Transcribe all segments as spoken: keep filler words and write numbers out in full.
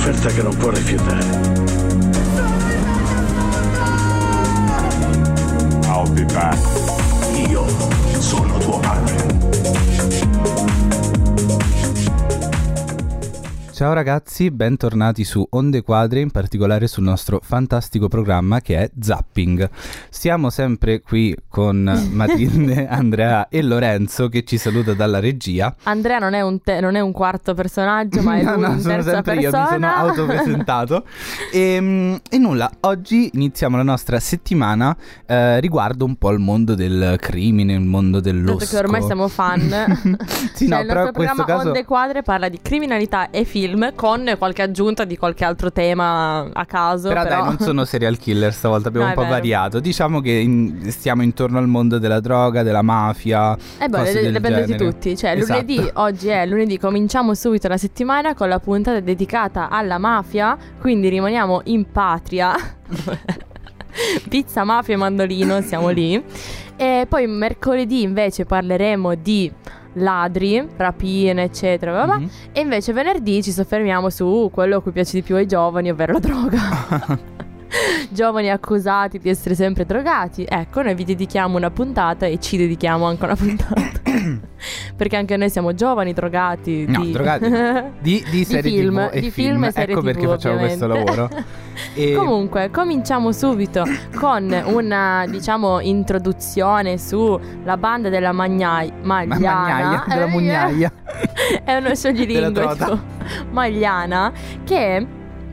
un'offerta che non può rifiutare. I'll be back. Io sono tuo padre. Ciao ragazzi, bentornati su Onde Quadre, in particolare sul nostro fantastico programma che è Zapping. Siamo sempre qui con Matilde, Andrea e Lorenzo che ci saluta dalla regia. Andrea non è un, te- non è un quarto personaggio, ma è no, lui no, in sono terza sempre persona. io, mi sono autopresentato. e, e nulla, oggi iniziamo la nostra settimana eh, riguardo un po' il mondo del crimine, il mondo dell'osco. Dato che ormai siamo fan. Sì, cioè, no, il però nostro in questo programma caso... Onde Quadre parla di criminalità e film con qualche aggiunta di qualche altro tema a caso. Però, Però dai, non sono serial killer stavolta, abbiamo No, un po' è vero. variato. Diciamo che in- stiamo intorno al mondo della droga, della mafia. Eh beh, cose le, del le prendete genere. tutti. Cioè, Esatto. lunedì, oggi è lunedì, cominciamo subito la settimana con la puntata dedicata alla mafia. Quindi rimaniamo in patria. Pizza, mafia e mandolino, siamo lì. E poi mercoledì invece parleremo di ladri, rapine, eccetera, vabbè. Mhm. E invece venerdì ci soffermiamo su quello a cui piace di più ai giovani, ovvero la droga. Giovani accusati di essere sempre drogati. Ecco, noi vi dedichiamo una puntata e ci dedichiamo anche una puntata. Perché anche noi siamo giovani drogati. No, di... drogati di, di serie film, tivù e di film. film e serie Ecco perché tivù, facciamo questo ovviamente. lavoro. E... Comunque, cominciamo subito con una, diciamo, introduzione sulla banda della Magnai- Magliana. Ma magnaia, della Eh, mugnaia. È uno scioglilingue, Della trota. tipo Magliana, che è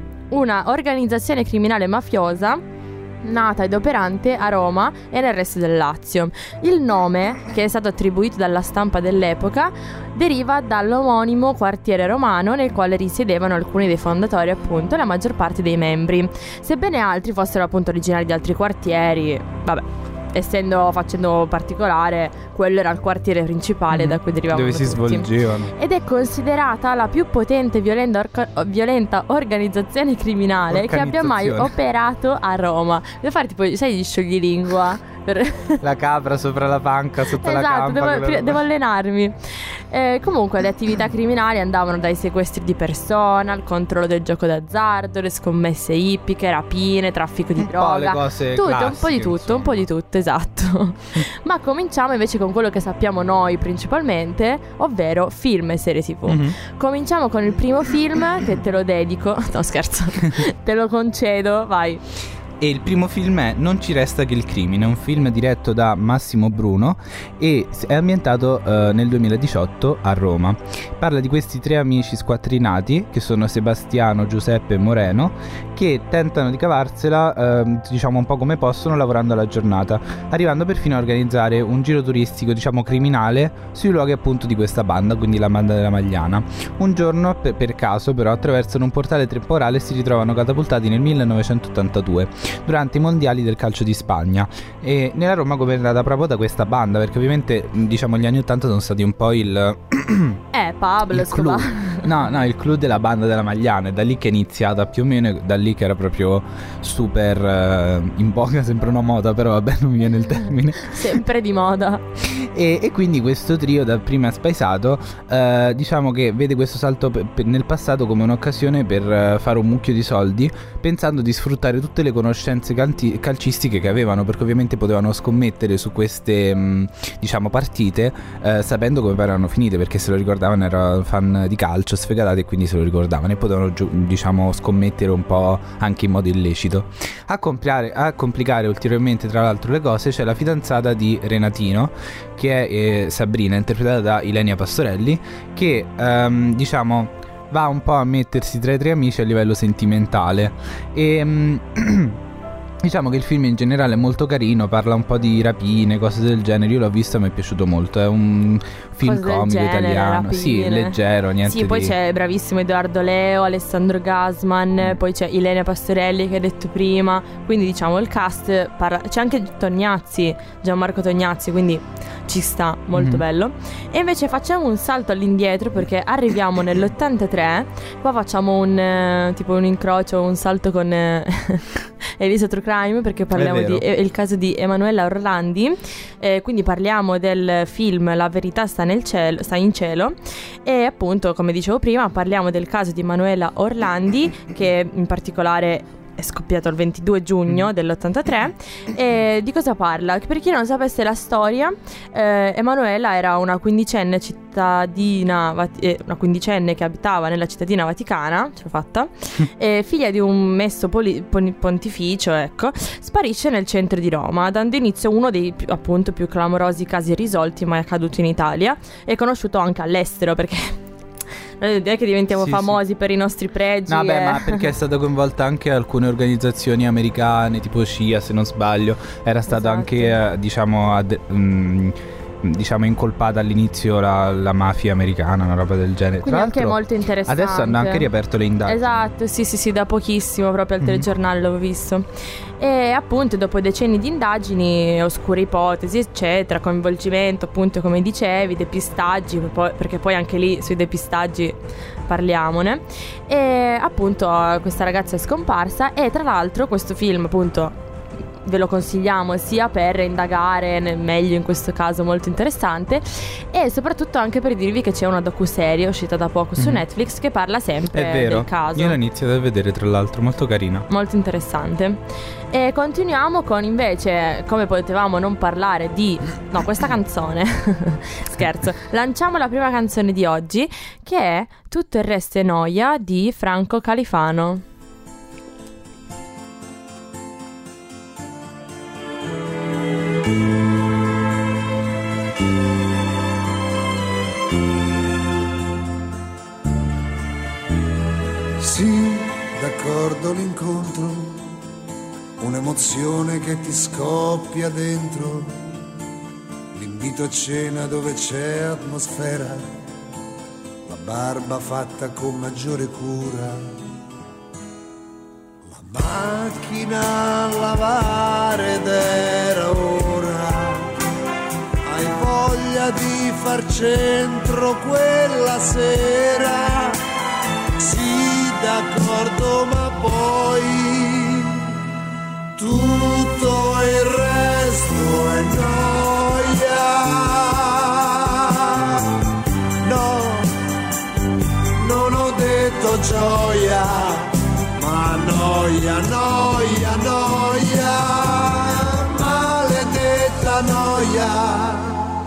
una organizzazione criminale mafiosa nata ed operante a Roma e nel resto del Lazio. Il nome, che è stato attribuito dalla stampa dell'epoca, deriva dall'omonimo quartiere romano nel quale risiedevano alcuni dei fondatori, appunto, e la maggior parte dei membri. Sebbene altri fossero appunto originari di altri quartieri, vabbè, essendo facendo particolare, quello era il quartiere principale Mhm. da cui derivavano Dove si tutti. svolgevano. Ed è considerata la più potente e violenta, orca- violenta organizzazione criminale che abbia mai Organizzazione. operato a Roma. Devo fare tipo, sai, gli scioglilingua? Per... La capra sopra la panca, sotto la Esatto, campa. devo, quella pri- roba. devo allenarmi. Eh, comunque le attività criminali andavano dai sequestri di persona, al controllo del gioco d'azzardo, le scommesse ippiche, rapine, traffico di Un po' droga. le cose Tutto, un po' di classiche, tutto, insomma. un po' di tutto, esatto. Ma cominciamo invece con quello che sappiamo noi principalmente, ovvero film e serie tivù. Mhm. Cominciamo con il primo film che te lo dedico. No, scherzo. Te lo concedo, vai. E il primo film è Non ci resta che il crimine, un film diretto da Massimo Bruno e è ambientato eh, nel duemiladiciotto a Roma. Parla di questi tre amici squattrinati che sono Sebastiano, Giuseppe e Moreno, che tentano di cavarsela eh, diciamo un po' come possono lavorando alla giornata, arrivando perfino a organizzare un giro turistico diciamo criminale sui luoghi appunto di questa banda, quindi la banda della Magliana. Un giorno per, per caso però attraversano un portale temporale e si ritrovano catapultati nel millenovecentottantadue durante i mondiali del calcio di Spagna, e nella Roma governata proprio da questa banda, perché ovviamente diciamo gli anni ottanta sono stati un po' il Eh, Pablo il clou. Escobar. No, no, il clou della banda della Magliana. È da lì che è iniziata più o meno, e da lì che era proprio super eh, in voga, sempre una moda, però vabbè, non mi viene il termine. Sempre di moda. E, e quindi questo trio dapprima spaesato eh, diciamo che vede questo salto pe- pe- nel passato come un'occasione per eh, fare un mucchio di soldi, pensando di sfruttare tutte le conoscenze calti- calcistiche che avevano, perché ovviamente potevano scommettere su queste mh, diciamo partite eh, sapendo come erano finite, perché se lo ricordavano, erano fan di calcio sfegatati e quindi se lo ricordavano e potevano giu- diciamo scommettere un po' anche in modo illecito. A, complicare, a complicare ulteriormente tra l'altro le cose c'è la fidanzata di Renatino, che è eh, Sabrina, interpretata da Ilenia Pastorelli, che ehm, diciamo va un po' a mettersi tra i tre amici a livello sentimentale. E mm, diciamo che il film in generale è molto carino, parla un po' di rapine, cose del genere. Io l'ho visto e mi è piaciuto molto. È un film Cose del comico genere, italiano, rapine. sì, leggero, niente Sì, poi di... c'è bravissimo Edoardo Leo, Alessandro Gasman, Mm. poi c'è Ilenia Pastorelli che hai detto prima, quindi diciamo il cast parla... c'è anche Tognazzi, Gianmarco Tognazzi, quindi ci sta, molto Mhm. bello. E invece facciamo un salto all'indietro perché arriviamo nell'ottantatré, qua facciamo un eh, tipo un incrocio, un salto con eh, Elisa True Crime, perché parliamo di è il caso di Emanuela Orlandi, eh, quindi parliamo del film La verità sta nel cielo, sta in cielo, e appunto, come dicevo prima, parliamo del caso di Emanuela Orlandi, che in particolare è scoppiato il ventidue giugno dell'ottantatré. E di cosa parla? Per chi non sapesse la storia, eh, Emanuela era una quindicenne cittadina, eh, una quindicenne che abitava nella cittadina vaticana, ce l'ho fatta, e figlia di un messo poli- pontificio, ecco, sparisce nel centro di Roma, dando inizio a uno dei più, appunto più clamorosi casi irrisolti mai accaduti in Italia, e conosciuto anche all'estero, perché non è che diventiamo sì, famosi sì. per i nostri pregi. No, beh, e... ma perché è stata coinvolta anche alcune organizzazioni americane, tipo C I A, se non sbaglio. Era stata esatto. anche, eh, diciamo, ad, um, diciamo, incolpata all'inizio la, la mafia americana, una roba del genere. Quindi anche molto interessante. Adesso hanno anche riaperto le indagini. Esatto, sì, sì, sì, da pochissimo, proprio al telegiornale mm-hmm. l'avevo visto. E appunto, dopo decenni di indagini, oscure ipotesi, eccetera, coinvolgimento, appunto, come dicevi, depistaggi, perché poi anche lì sui depistaggi parliamone. E appunto questa ragazza è scomparsa, e tra l'altro questo film, appunto, ve lo consigliamo sia per indagare nel meglio, in questo caso molto interessante, e soprattutto anche per dirvi che c'è una docuserie uscita da poco su mm. Netflix che parla sempre È vero. del caso. Io l'ho iniziato a vedere, tra l'altro, molto carina, molto interessante. E continuiamo con, invece, come potevamo non parlare di no, questa canzone scherzo, lanciamo la prima canzone di oggi, che è Tutto il resto è noia di Franco Califano. Sì, d'accordo l'incontro, un'emozione che ti scoppia dentro, l'invito a cena dove c'è atmosfera, la barba fatta con maggiore cura, la macchina a lavare ed era ora, hai voglia di far centro quella sera. Sì, d'accordo, ma poi tutto il resto è noia. No, non ho detto gioia, ma noia, noia, noia, maledetta noia.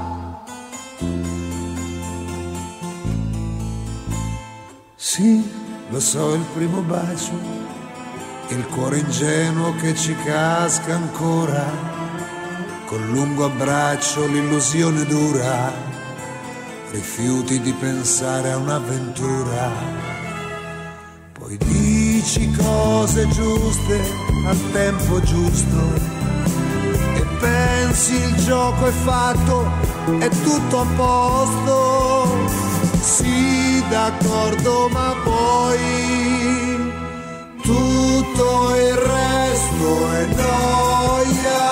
Sì, lo so, il primo bacio, il cuore ingenuo che ci casca ancora, col lungo abbraccio l'illusione dura, rifiuti di pensare a un'avventura, poi dici cose giuste al tempo giusto e pensi il gioco è fatto, è tutto a posto. Sì, d'accordo, ma poi tutto il resto è noia.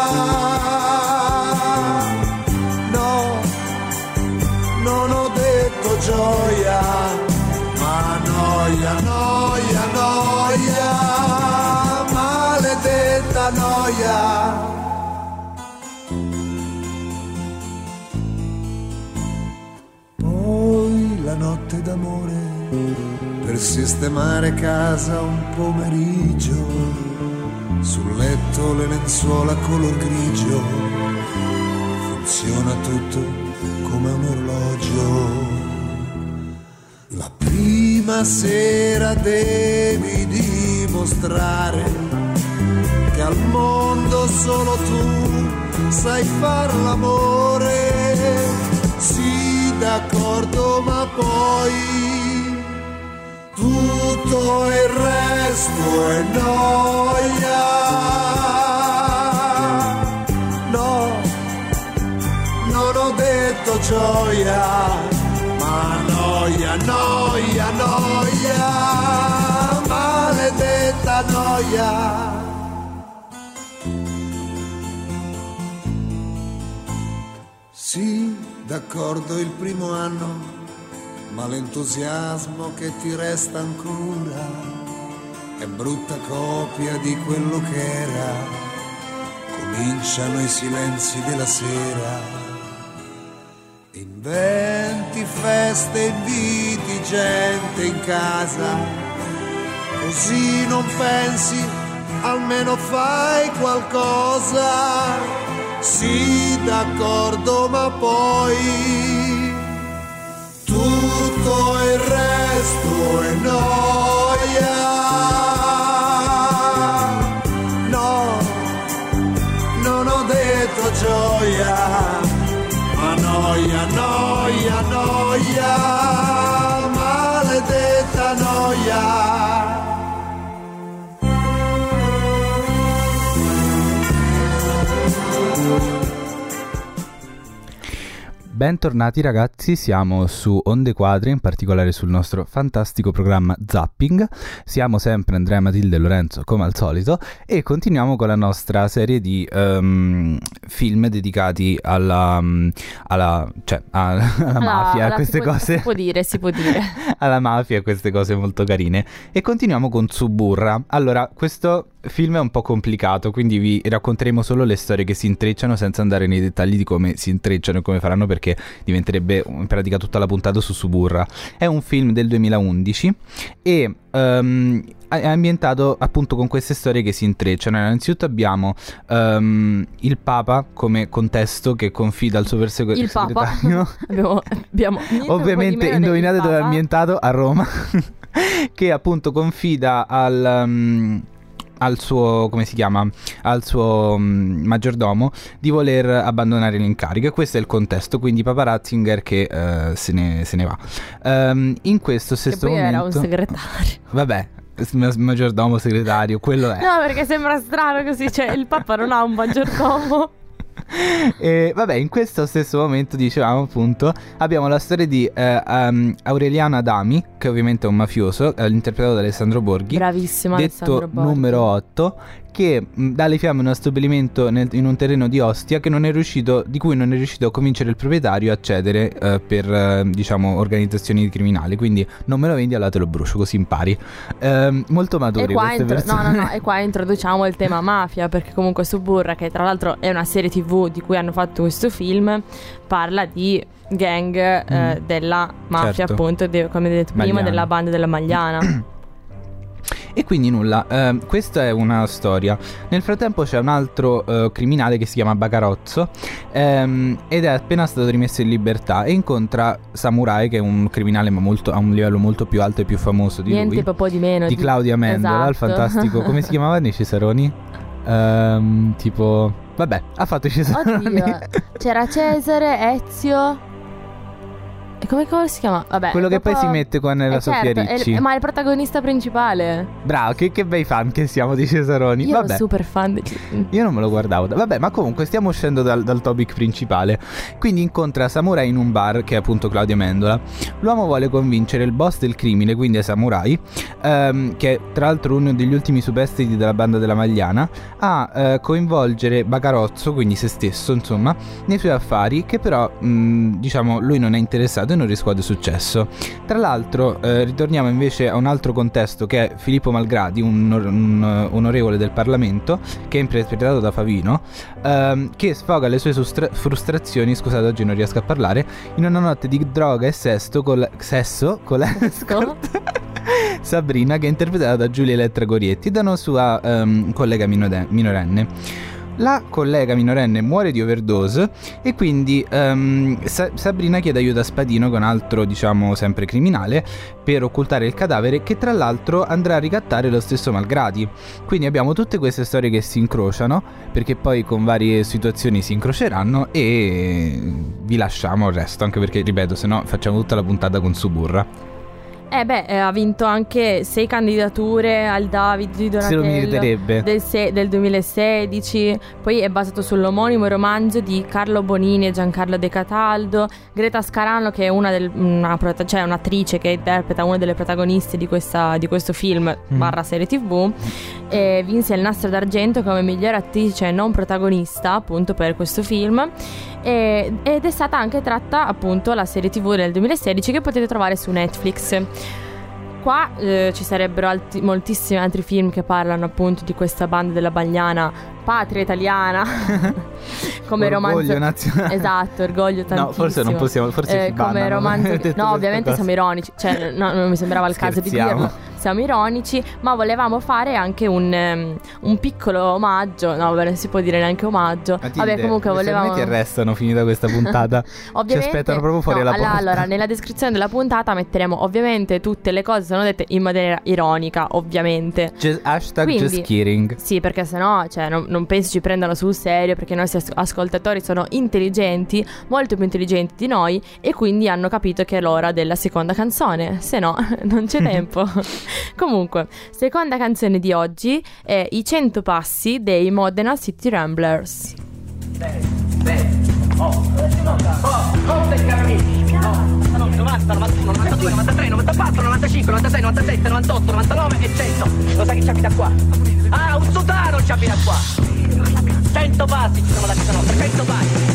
No, non ho detto gioia, ma noia, noia, noia, maledetta noia. La notte d'amore per sistemare casa un pomeriggio, sul letto le lenzuola color grigio, funziona tutto come un orologio. La prima sera devi dimostrare che al mondo solo tu sai far l'amore. Sì, d'accordo, ma poi tutto il resto è noia. No, non ho detto gioia, ma noia, noia, noia, maledetta noia. Sì, d'accordo il primo anno, ma l'entusiasmo che ti resta ancora è brutta copia di quello che era, cominciano i silenzi della sera. Inventi feste, inviti gente in casa, così non pensi, almeno fai qualcosa. Sì, d'accordo, ma poi tutto il resto è noia. No, non ho detto gioia, ma noia, noia, noia, maledetta noia. Bentornati ragazzi, siamo su Onde Quadre, in particolare sul nostro fantastico programma Zapping. Siamo sempre Andrea, Matilde e Lorenzo come al solito e continuiamo con la nostra serie di um, film dedicati alla, um, alla, cioè, alla, alla alla, mafia, alla, a queste si può, cose. Si può dire, si può dire. alla mafia e queste cose molto carine. E continuiamo con Suburra. Allora, questo film è un po' complicato, quindi vi racconteremo solo le storie che si intrecciano senza andare nei dettagli di come si intrecciano e come faranno, perché diventerebbe in pratica tutta la puntata su Suburra. È un film del duemilaundici e um, è ambientato appunto con queste storie che si intrecciano. Innanzitutto abbiamo um, il Papa come contesto che confida al suo persegu- il segretario. Papa. abbiamo, abbiamo Ovviamente indovinate dove è ambientato? A Roma. Che appunto confida al... Um, al suo, come si chiama, al suo um, maggiordomo di voler abbandonare l'incarico, e questo è il contesto, quindi Papa Ratzinger che uh, se, ne, se ne va. Um, in questo stesso che poi momento... era un segretario. Vabbè, maggiordomo, segretario, quello è. No, perché sembra strano così, cioè il Papa non ha un maggiordomo. E vabbè, in questo stesso momento, dicevamo appunto, abbiamo la storia di eh, um, Aureliano Adami, che ovviamente è un mafioso, eh, interpretato da Alessandro Borghi, bravissimo, detto Alessandro Borghi, numero otto, che mh, dà le fiamme a uno stabilimento nel, in un terreno di Ostia che non è riuscito, di cui non è riuscito a convincere il proprietario a cedere eh, per eh, diciamo organizzazioni criminali. Quindi non me lo vendi, allora te lo brucio, così impari. Eh, molto maturi e qua queste intro- persone. no no no e qua introduciamo il tema mafia, perché comunque Suburra, che tra l'altro è una serie tv di cui hanno fatto questo film, parla di gang eh, mm. della mafia, certo. appunto de- come detto prima, Magliana. della banda della Magliana. E quindi nulla, eh, questa è una storia. Nel frattempo c'è un altro eh, criminale che si chiama Bagarozzo, ehm, ed è appena stato rimesso in libertà e incontra Samurai, che è un criminale ma molto, a un livello molto più alto e più famoso di Niente lui, po' di meno di Claudia Mendola, il esatto. fantastico, come si chiamava nei Cesaroni? Ehm, tipo, vabbè, ha fatto i Cesaroni. Oddio, c'era Cesare, Ezio. E come, come si chiama? Vabbè, quello che dopo... poi si mette con la eh Sofia certo, Ricci. è il, ma è il protagonista principale. Bravo, che, che bei fan che siamo di Cesaroni. Io Vabbè. ero super fan di... Io non me lo guardavo. Vabbè, ma comunque stiamo uscendo dal, dal topic principale. Quindi incontra Samurai in un bar, che è appunto Claudia Mendola. L'uomo vuole convincere il boss del crimine, quindi è Samurai, ehm, che è tra l'altro uno degli ultimi superstiti della banda della Magliana, a eh, coinvolgere Bagarozzo, quindi se stesso insomma, nei suoi affari, che però mh, diciamo lui non è interessato e non riscuote successo. Tra l'altro eh, ritorniamo invece a un altro contesto, che è Filippo Malgradi, un, un onorevole del Parlamento, che è interpretato da Favino, ehm, che sfoga le sue sustra- frustrazioni, scusate oggi non riesco a parlare, in una notte di droga e sesso con la, sesso con l'escort Sabrina, che è interpretata da Giulia Elettra Gorietti, da una sua um, collega minode- minorenne. La collega minorenne muore di overdose e quindi um, Sa- Sabrina chiede aiuto a Spadino, che è un altro, diciamo, sempre criminale, per occultare il cadavere, che tra l'altro andrà a ricattare lo stesso Malgradi. Quindi abbiamo tutte queste storie che si incrociano, perché poi con varie situazioni si incroceranno, e vi lasciamo il resto, anche perché, ripeto, se no facciamo tutta la puntata con Suburra. Eh beh, eh, ha vinto anche sei candidature al David di Se lo Donatello meriterebbe. del, se- del duemilasedici. Poi è basato sull'omonimo romanzo di Carlo Bonini e Giancarlo De Cataldo. Greta Scarano, che è una, del, una prota- cioè un'attrice che interpreta una delle protagoniste di, questa, di questo film Mm. barra serie tv, e vinse il Nastro d'Argento come miglior attrice non protagonista, appunto, per questo film. E, ed è stata anche tratta, appunto, la serie tv del duemilasedici, che potete trovare su Netflix. qua eh, ci sarebbero alti, moltissimi altri film che parlano appunto di questa banda della Bagliana, patria italiana. Come orgoglio romanzo nazionale. Esatto, orgoglio tantissimo. No, forse non possiamo, forse eh, ci come bannano, romanzo. No, ovviamente siamo ironici, cioè no, non mi sembrava il caso di dirlo. Siamo ironici, ma volevamo fare anche un, um, un piccolo omaggio. No, vabbè, non si può dire neanche omaggio. Matilde, vabbè, comunque volevamo. ti arrestano finita questa puntata. Ovviamente. Ci aspettano proprio fuori no, alla allora, porta. allora, nella descrizione della puntata metteremo ovviamente tutte le cose sono dette in maniera ironica, ovviamente. Just, hashtag Quindi, just kidding. Sì, perché sennò, cioè, non, non pensi ci prendano sul serio, perché i nostri as- ascoltatori sono intelligenti, molto più intelligenti di noi, e quindi hanno capito che è l'ora della seconda canzone. Se no, non c'è tempo. Comunque, seconda canzone di oggi è I cento passi dei Modena City Ramblers. novanta, novantuno, novantadue, novantatré, novantaquattro, novantacinque, novantasei, novantasette, novantotto, novantanove e cento. Lo sai chi ci abita qua? Ah, un sudano ci abita qua. cento passi ci siamo da casa nostra, cento passi.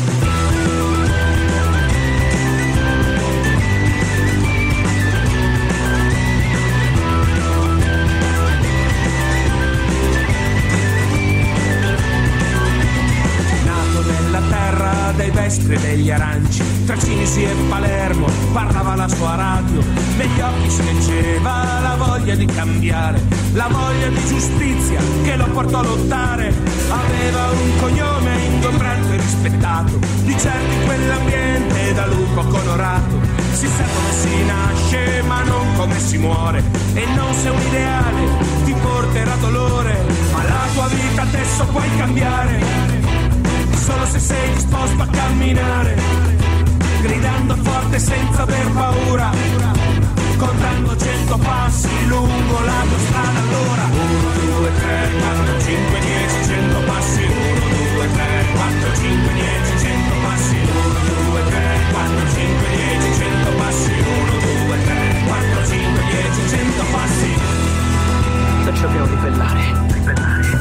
Dei vestri e degli aranci, tra Cinisi e Palermo parlava la sua radio, negli occhi si leggeva la voglia di cambiare, la voglia di giustizia che lo portò a lottare. Aveva un cognome ingombrante e rispettato, di certo in quell'ambiente da lupo colorato. Si sa come si nasce ma non come si muore, e non se un ideale ti porterà dolore, ma la tua vita adesso puoi cambiare solo se sei disposto a camminare, gridando forte senza aver paura, contando cento passi lungo la tua strada. Allora uno, due, tre, quattro, cinque, dieci, cento passi. Uno, due, tre, quattro, cinque, dieci, cento passi. Uno, due, tre, quattro, cinque, dieci, cento passi. Uno, due, tre, quattro, cinque, dieci, cento passi. Perciò devo ribellare, ribellare.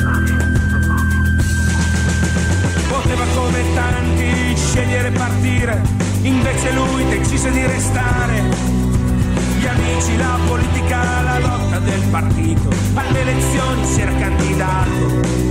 Poteva come tanti scegliere partire, invece lui decise di restare. Gli amici, la politica, la lotta del partito, alle elezioni si era candidato.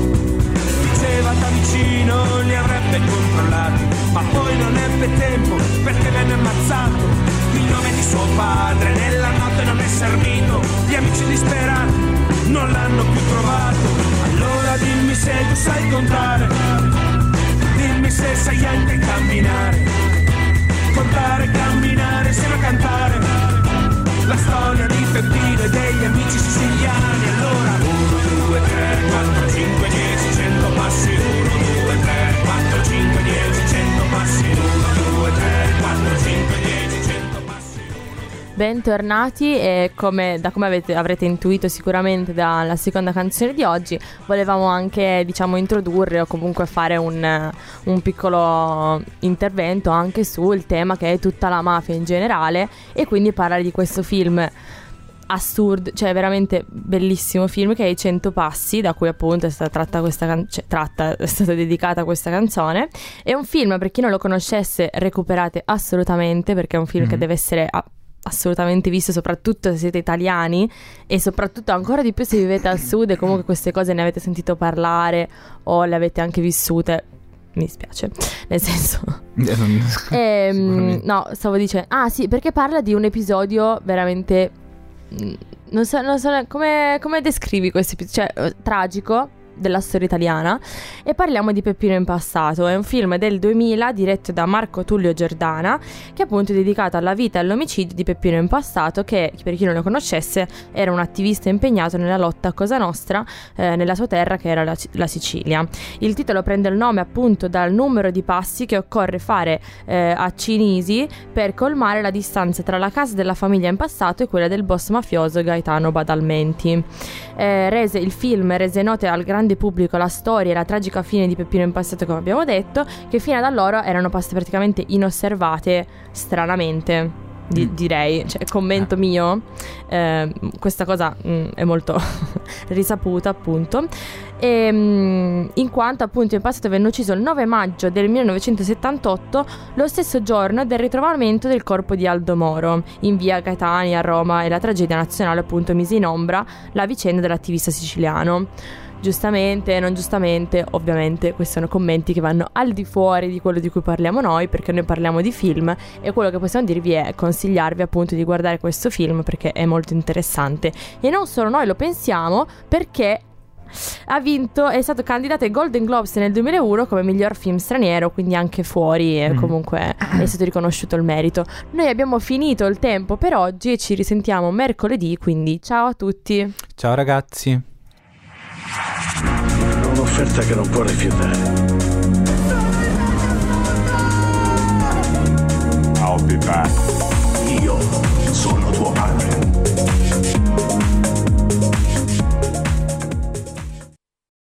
Diceva da vicino li avrebbe controllati, ma poi non ebbe tempo perché venne ammazzato. Il nome di suo padre nella notte non è servito, gli amici disperati non l'hanno più trovato. Allora dimmi se tu sai contare, dimmi se sai anche camminare, contare, camminare, insieme a cantare la storia di Peppino e degli amici siciliani. Allora uno, due, tre, quattro, cinque, dieci, cento passi. Uno, due, tre, quattro, cinque, dieci, cento passi. Uno, due, tre, quattro, cinque, dieci, cento passi. Bentornati, e come, da come avete, avrete intuito sicuramente dalla seconda canzone di oggi, volevamo anche, diciamo, introdurre o comunque fare un, un piccolo intervento anche sul tema che è tutta la mafia in generale, e quindi parlare di questo film assurdo, cioè veramente bellissimo film, che è I cento passi, da cui appunto è stata tratta questa can- cioè, tratta, è stata dedicata questa canzone. È un film, per chi non lo conoscesse, recuperate assolutamente, perché è un film mm-hmm. che deve essere a- assolutamente visto, soprattutto se siete italiani, e soprattutto ancora di più se vivete al sud e comunque queste cose ne avete sentito parlare o le avete anche vissute. Mi dispiace, nel senso ehm, no, stavo dicendo, ah sì, perché parla di un episodio veramente, non so, non so come, come descrivi questo episodio, cioè tragico, della storia italiana, e parliamo di Peppino Impastato. È un film del duemila diretto da Marco Tullio Giordana, che appunto è dedicato alla vita e all'omicidio di Peppino Impastato, che per chi non lo conoscesse era un attivista impegnato nella lotta a Cosa Nostra eh, nella sua terra, che era la, la Sicilia. Il titolo prende il nome appunto dal numero di passi che occorre fare eh, a Cinisi per colmare la distanza tra la casa della famiglia Impastato e quella del boss mafioso Gaetano Badalmenti. Eh, rese, il film rese note al grande pubblico la storia e la tragica fine di Peppino Impastato, come abbiamo detto, che fino ad allora erano passate praticamente inosservate, stranamente di- mm. direi, cioè commento ah. mio, eh, questa cosa mh, è molto risaputa appunto. e, mh, in quanto appunto in passato venne ucciso il nove maggio del millenovecentosettantotto, lo stesso giorno del ritrovamento del corpo di Aldo Moro in via Gaetani a Roma, e la tragedia nazionale appunto mise in ombra la vicenda dell'attivista siciliano. Giustamente, non giustamente, ovviamente questi sono commenti che vanno al di fuori di quello di cui parliamo noi, perché noi parliamo di film e quello che possiamo dirvi è consigliarvi appunto di guardare questo film perché è molto interessante. E non solo noi lo pensiamo, perché ha vinto, è stato candidato ai Golden Globes nel duemilauno come miglior film straniero, quindi anche fuori e comunque è stato riconosciuto il merito. Noi abbiamo finito il tempo per oggi e ci risentiamo mercoledì, quindi ciao a tutti. Ciao ragazzi. Un'offerta che non può rifiutare.